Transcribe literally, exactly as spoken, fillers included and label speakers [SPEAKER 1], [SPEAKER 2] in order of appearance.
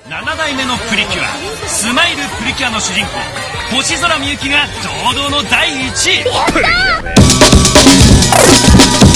[SPEAKER 1] ななだいめのプリキュアスマイルプリキュアの主人公星空みゆきが堂々のだいいちい。